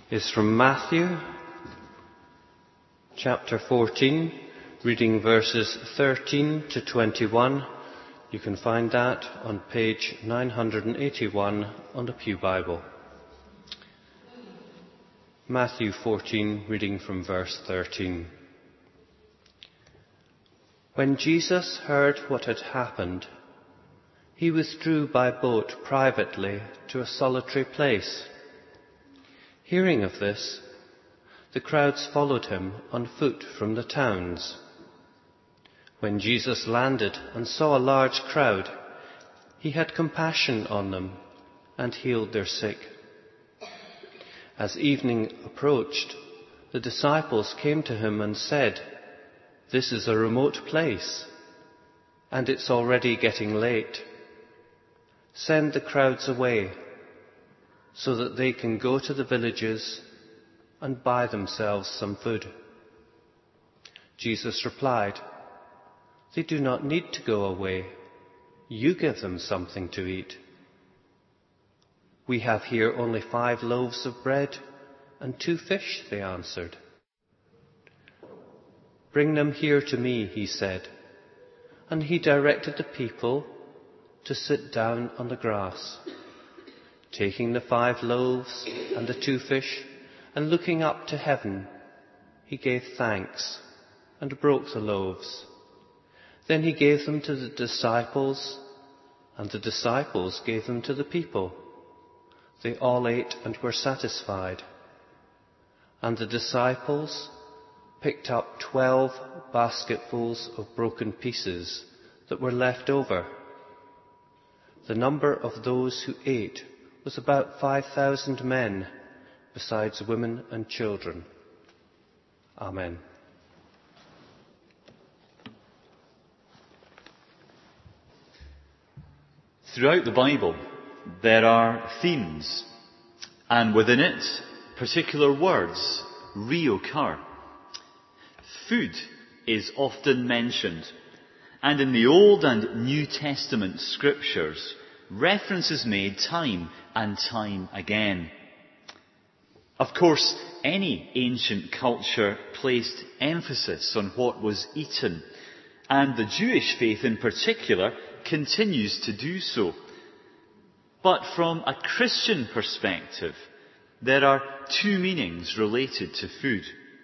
is from Matthew chapter 14, reading verses 13 to 21. You can find that on page 981 on the Pew Bible. Matthew 14, reading from verse 13. When Jesus heard what had happened, he withdrew by boat privately to a solitary place. Hearing of this, the crowds followed him on foot from the towns. When Jesus landed and saw a large crowd, he had compassion on them and healed their sick. As evening approached, the disciples came to him and said, "This is a remote place, and it's already getting late. Send the crowds away so that they can go to the villages and buy themselves some food." Jesus replied, "They do not need to go away. You give them something to eat." "We have here only 5 loaves of bread and 2 fish," they answered. "Bring them here to me," he said, and he directed the people to sit down on the grass. Taking the 5 loaves and the 2 fish, and looking up to heaven, he gave thanks and broke the loaves. Then he gave them to the disciples, and the disciples gave them to the people. They all ate and were satisfied. And the disciples picked up 12 basketfuls of broken pieces that were left over. The number of those who ate was about 5,000 men, besides women and children. Amen. Throughout the Bible, there are themes, and within it, particular words reoccur. Food is often mentioned, and in the Old and New Testament scriptures, reference is made time and time again. Of course, any ancient culture placed emphasis on what was eaten, and the Jewish faith in particular continues to do so. But from a Christian perspective, there are 2 meanings related to food.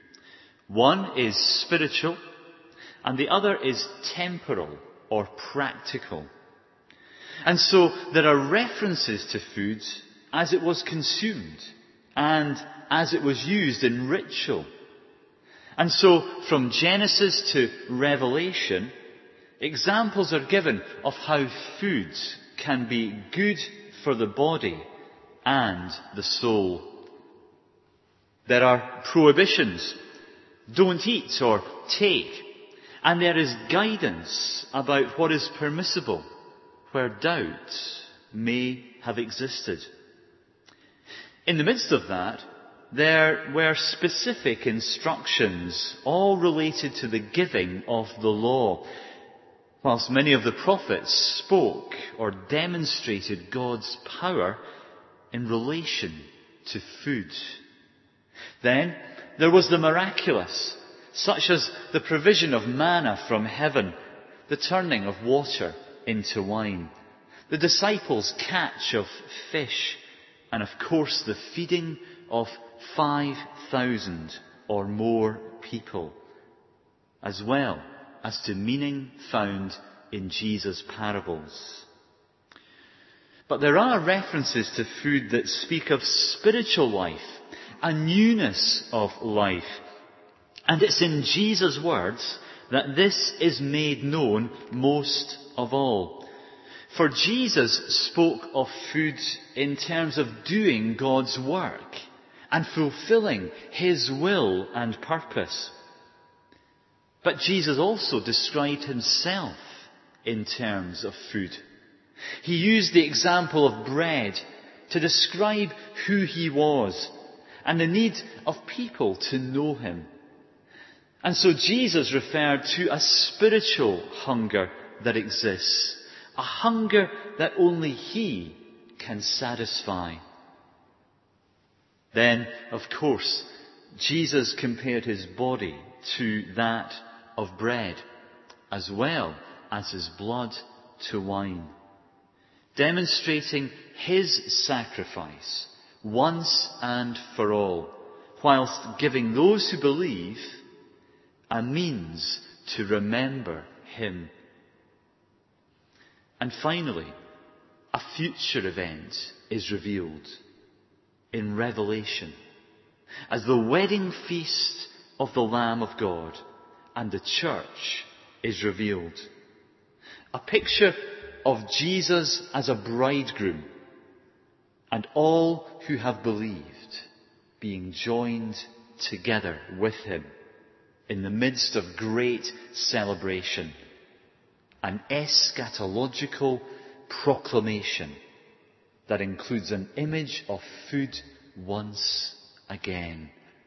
One is spiritual, and the other is temporal or practical. And so there are references to food as it was consumed and as it was used in ritual. And so from Genesis to Revelation, examples are given of how food can be good for the body and the soul. There are prohibitions. Don't eat or take. And there is guidance about what is permissible, where doubt may have existed. In the midst of that, there were specific instructions, all related to the giving of the law, whilst many of the prophets spoke or demonstrated God's power in relation to food. Then there was the miraculous, such as the provision of manna from heaven, the turning of water into wine, the disciples' catch of fish, and of course the feeding of 5,000 or more people, as well as to meaning found in Jesus' parables. But there are references to food that speak of spiritual life, a newness of life. And it's in Jesus' words that this is made known most of all. For Jesus spoke of food in terms of doing God's work and fulfilling His will and purpose. But Jesus also described Himself in terms of food. He used the example of bread to describe who He was and the need of people to know Him. And so Jesus referred to a spiritual hunger that exists, a hunger that only He can satisfy. then, of course, Jesus compared his body to that of bread, as well as his blood to wine, demonstrating his sacrifice once and for all, whilst giving those who believe a means to remember him. And finally, a future event is revealed in Revelation as the wedding feast of the Lamb of God and the church is revealed. A picture of Jesus as a bridegroom and all who have believed being joined together with him in the midst of great celebration, an eschatological proclamation that includes an image of food once again.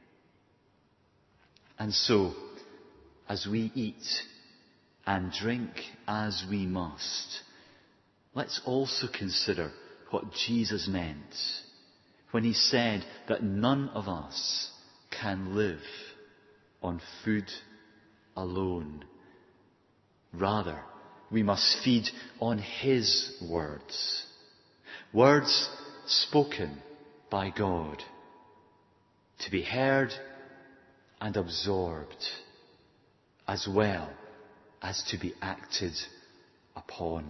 And so, as we eat and drink as we must, let's also consider what Jesus meant when he said that none of us can live on food alone. Rather, we must feed on his words. Words spoken by God, to be heard and absorbed, as well as to be acted upon.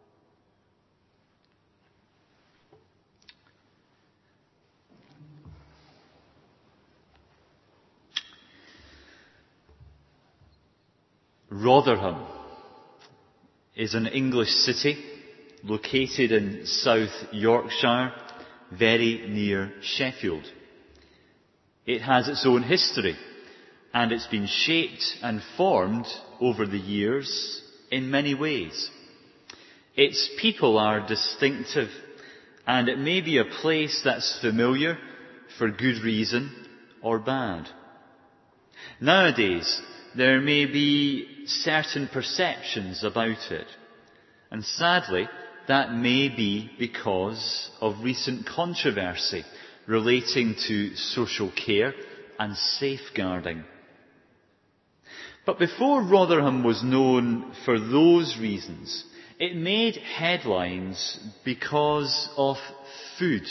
Rotherham is an English city located in South Yorkshire, very near Sheffield. It has its own history, and it's been shaped and formed over the years in many ways. Its people are distinctive, and it may be a place that's familiar for good reason or bad. Nowadays, there may be certain perceptions about it, and sadly, that may be because of recent controversy relating to social care and safeguarding. But before Rotherham was known for those reasons, it made headlines because of food.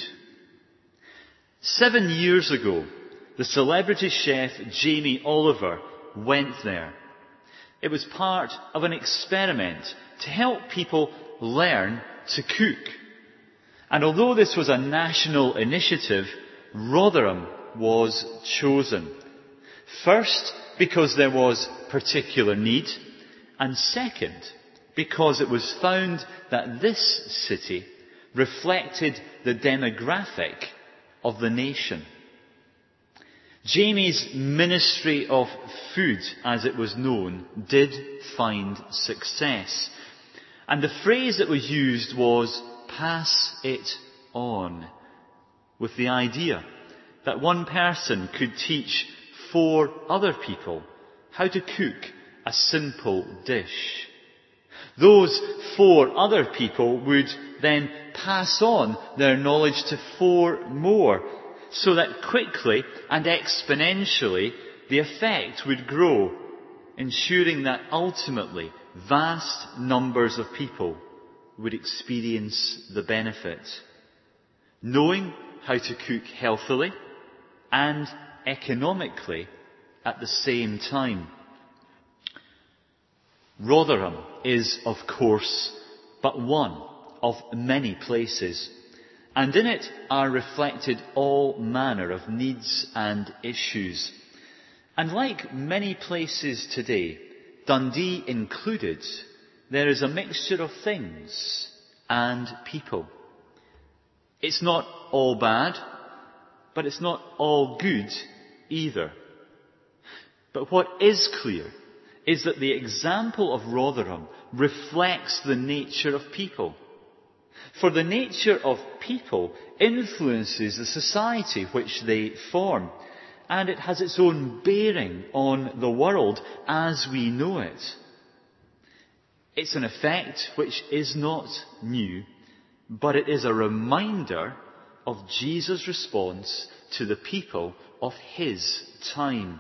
7 years ago, the celebrity chef Jamie Oliver went there. It was part of an experiment to help people learn to cook. And although this was a national initiative, Rotherham was chosen. First, because there was particular need, and second, because it was found that this city reflected the demographic of the nation. Jamie's Ministry of Food, as it was known, did find success. And the phrase that was used was, "pass it on," with the idea that one person could teach 4 other people how to cook a simple dish. Those 4 other people would then pass on their knowledge to 4 more, so that quickly and exponentially the effect would grow, ensuring that ultimately vast numbers of people would experience the benefit, knowing how to cook healthily and economically at the same time. Rotherham is, of course, but one of many places, and in it are reflected all manner of needs and issues. And like many places today, Dundee included, there is a mixture of things and people. It's not all bad, but it's not all good either. But what is clear is that the example of Rotherham reflects the nature of people. For the nature of people influences the society which they form, and it has its own bearing on the world as we know it. It's an effect which is not new, but it is a reminder of Jesus' response to the people of his time.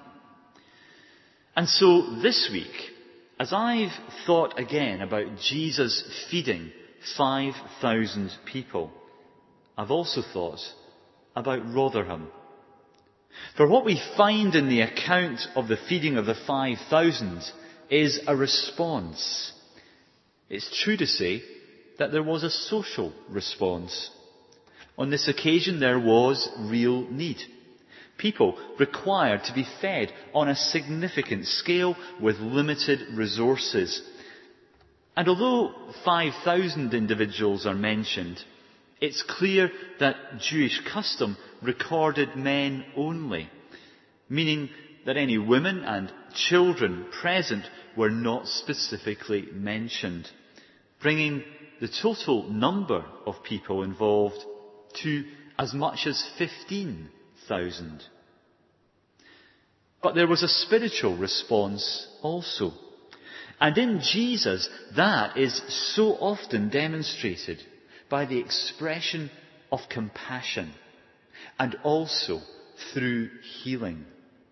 And so this week, as I've thought again about Jesus feeding 5,000 people, I've also thought about Rotherham. For what we find in the account of the feeding of the 5,000 is a response. It's true to say that there was a social response. On this occasion there was real need. People required to be fed on a significant scale with limited resources. And although 5,000 individuals are mentioned, it's clear that Jewish custom recorded men only, meaning that any women and children present were not specifically mentioned, bringing the total number of people involved to as much as 15,000. But there was a spiritual response also. And in Jesus, that is so often demonstrated by the expression of compassion and also through healing.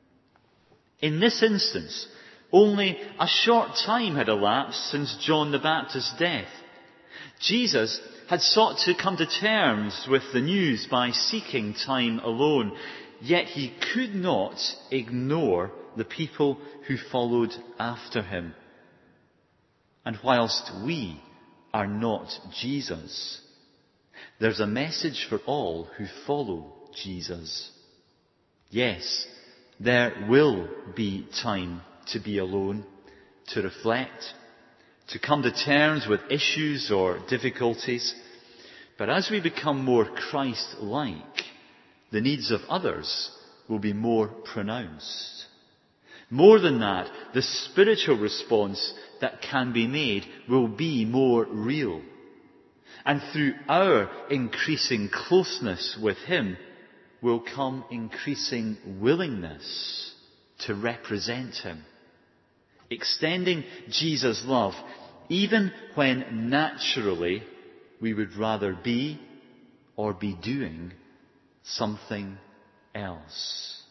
In this instance, only a short time had elapsed since John the Baptist's death. Jesus had sought to come to terms with the news by seeking time alone, yet he could not ignore the people who followed after him. And whilst we are not Jesus, there's a message for all who follow Jesus. Yes, there will be time to be alone, to reflect, to come to terms with issues or difficulties. But as we become more Christ-like, the needs of others will be more pronounced. More than that, the spiritual response that can be made will be more real. And through our increasing closeness with him will come increasing willingness to represent him, extending Jesus' love even when naturally we would rather be or be doing something else.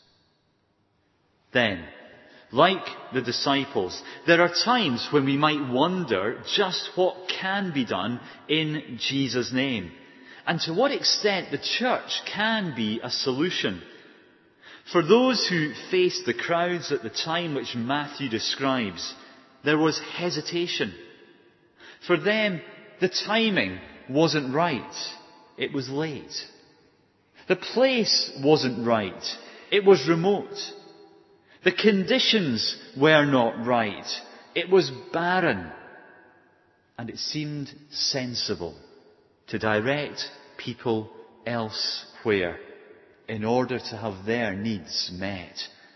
Then, like the disciples, there are times when we might wonder just what can be done in Jesus' name, and to what extent the church can be a solution. For those who faced the crowds at the time which Matthew describes, there was hesitation. For them, the timing wasn't right. It was late. The place wasn't right. It was remote. The conditions were not right. It was barren. And it seemed sensible to direct people elsewhere in order to have their needs met.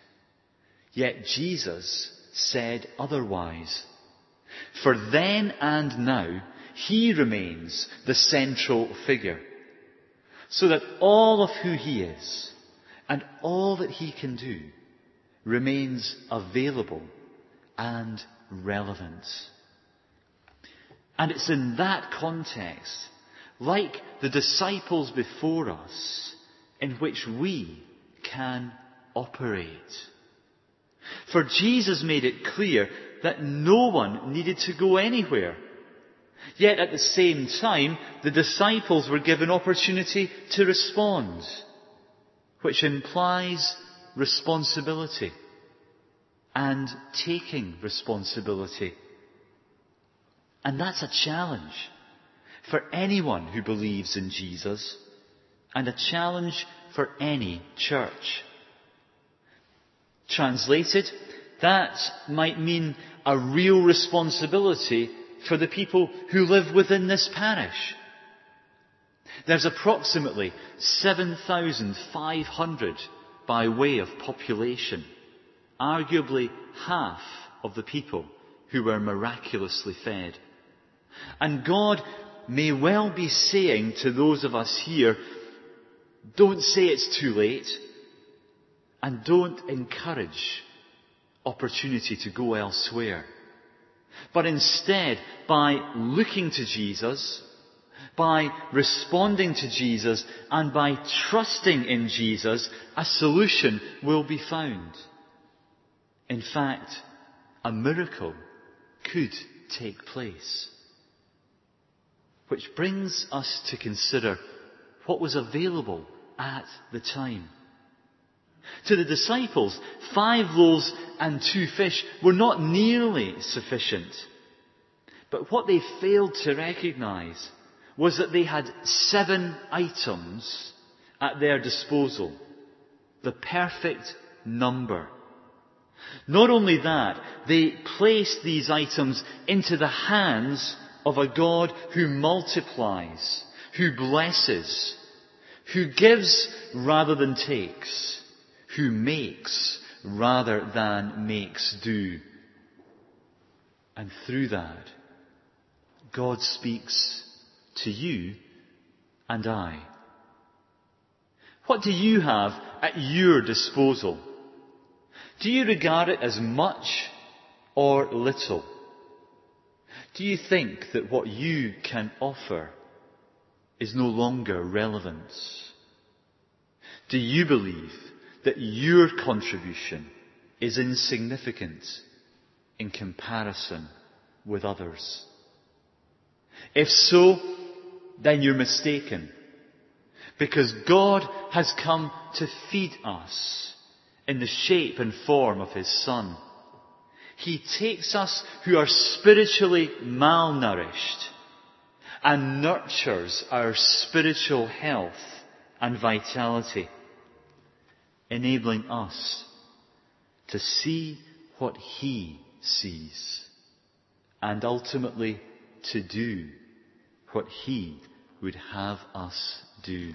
Yet Jesus said otherwise. For then and now, he remains the central figure, so that all of who he is and all that he can do remains available and relevant. And it's in that context, like the disciples before us, in which we can operate. For Jesus made it clear that no one needed to go anywhere. Yet at the same time, the disciples were given opportunity to respond, which implies responsibility and taking responsibility. And that's a challenge for anyone who believes in Jesus, and a challenge for any church. Translated, that might mean a real responsibility for the people who live within this parish. There's approximately 7,500 by way of population, arguably half of the people who were miraculously fed. And God may well be saying to those of us here, don't say it's too late, and don't encourage opportunity to go elsewhere. But instead, by looking to Jesus, by responding to Jesus and by trusting in Jesus, a solution will be found. In fact, a miracle could take place. Which brings us to consider what was available at the time. To the disciples, 5 loaves and 2 fish were not nearly sufficient. But what they failed to recognize was that they had 7 items at their disposal. The perfect number. Not only that, they placed these items into the hands of a God who multiplies, who blesses, who gives rather than takes, who makes rather than makes do. And through that, God speaks to you and I. What do you have at your disposal? Do you regard it as much or little? Do you think that what you can offer is no longer relevant? Do you believe that your contribution is insignificant in comparison with others? If so, then you're mistaken, because God has come to feed us in the shape and form of His Son. He takes us who are spiritually malnourished and nurtures our spiritual health and vitality, enabling us to see what He sees and ultimately to do what He would have us do.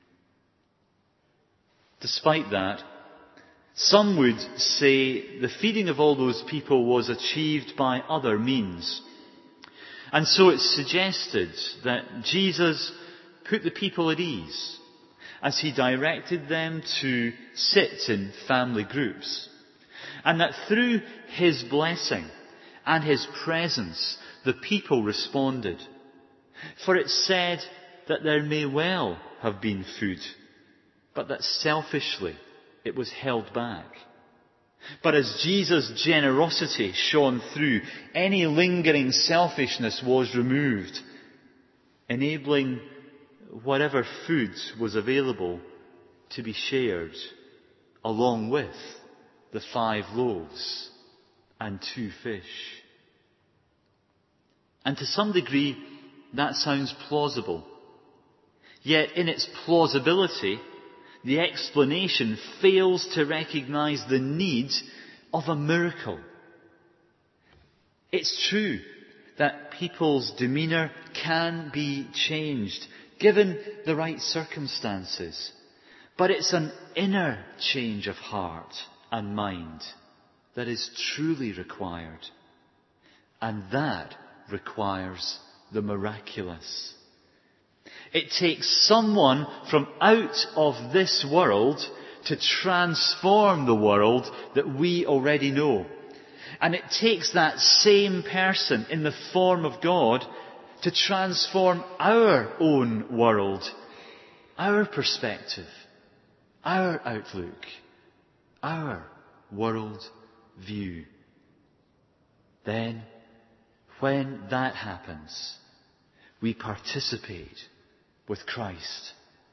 Despite that, some would say the feeding of all those people was achieved by other means. And so it's suggested that Jesus put the people at ease as He directed them to sit in family groups, and that through His blessing and His presence, the people responded. For it's said that there may well have been food, but that selfishly it was held back. But as Jesus' generosity shone through, any lingering selfishness was removed, enabling whatever food was available to be shared, along with the 5 loaves and 2 fish. And to some degree, that sounds plausible. Yet in its plausibility, the explanation fails to recognize the need of a miracle. It's true that people's demeanour can be changed, given the right circumstances. But it's an inner change of heart and mind that is truly required. And that requires the miraculous. It takes someone from out of this world to transform the world that we already know. And it takes that same person in the form of God to transform our own world, our perspective, our outlook, our world view. Then, when that happens, we participate with Christ.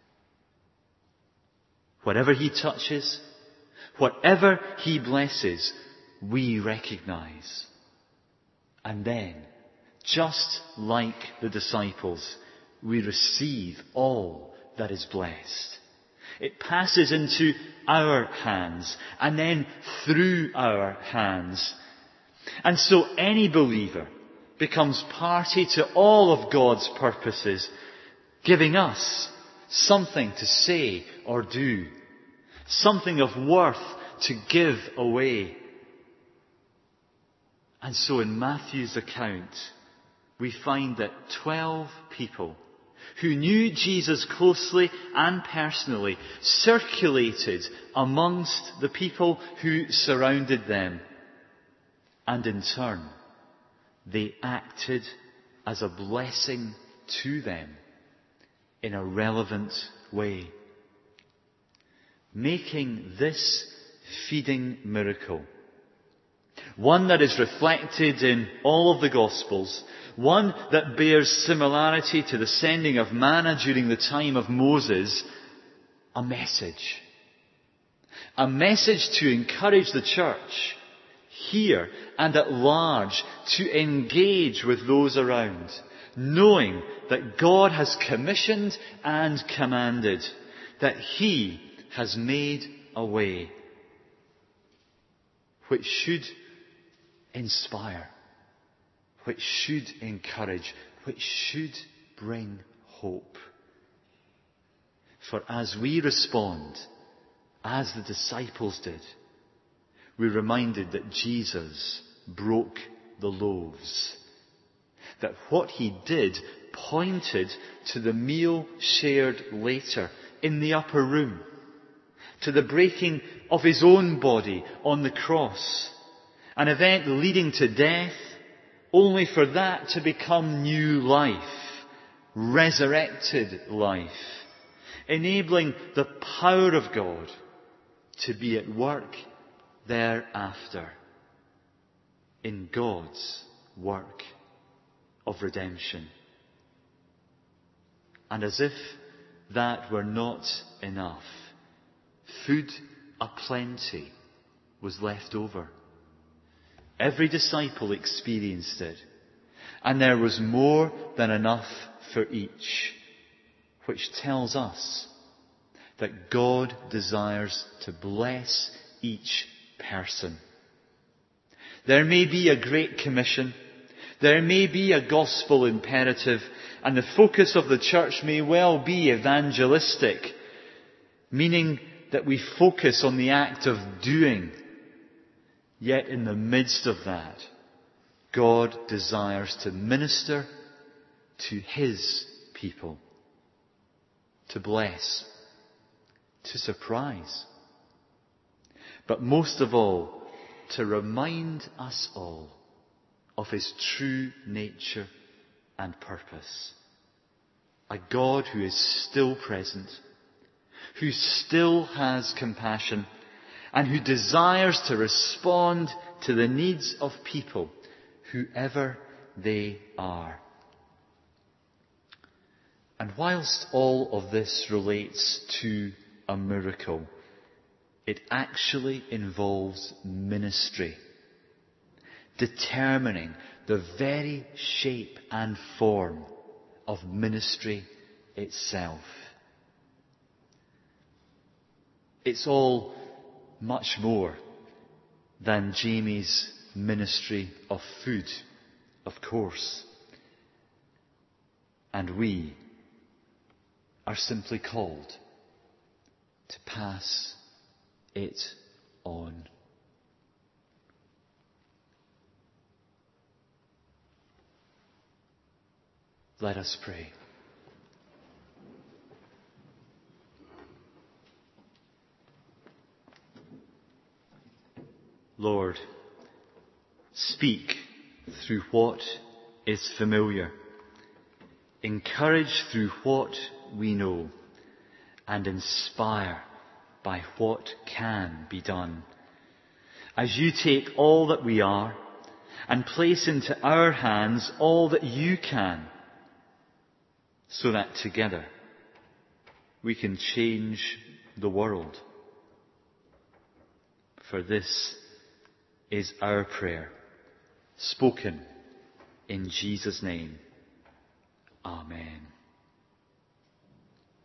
Whatever He touches, whatever He blesses, we recognize. And then, just like the disciples, we receive all that is blessed. It passes into our hands and then through our hands. And so any believer becomes party to all of God's purposes, giving us something to say or do, something of worth to give away. And so in Matthew's account, we find that 12 people who knew Jesus closely and personally circulated amongst the people who surrounded them. And in turn, they acted as a blessing to them in a relevant way. Making this feeding miracle one that is reflected in all of the Gospels, one that bears similarity to the sending of manna during the time of Moses, a message. A message to encourage the church here and at large to engage with those around, knowing that God has commissioned and commanded, that He has made a way, which should inspire, which should encourage, which should bring hope. For as we respond, as the disciples did, we're reminded that Jesus broke the loaves. That what He did pointed to the meal shared later in the upper room, to the breaking of His own body on the cross, an event leading to death, only for that to become new life, resurrected life, enabling the power of God to be at work thereafter in God's work of redemption. And as if that were not enough, food aplenty was left over. Every disciple experienced it, and there was more than enough for each, which tells us that God desires to bless each person. There may be a great commission, there may be a gospel imperative, and the focus of the church may well be evangelistic, meaning that we focus on the act of doing. Yet in the midst of that, God desires to minister to His people, to bless, to surprise, but most of all, to remind us all of His true nature and purpose. A God who is still present, who still has compassion, and who desires to respond to the needs of people, whoever they are. And whilst all of this relates to a miracle, it actually involves ministry, determining the very shape and form of ministry itself. It's all much more than Jamie's ministry of food, of course. And we are simply called to pass it on. Let us pray. Lord, speak through what is familiar, encourage through what we know, and inspire by what can be done. As you take all that we are and place into our hands all that you can, so that together we can change the world. For this is our prayer, spoken in Jesus' name. Amen.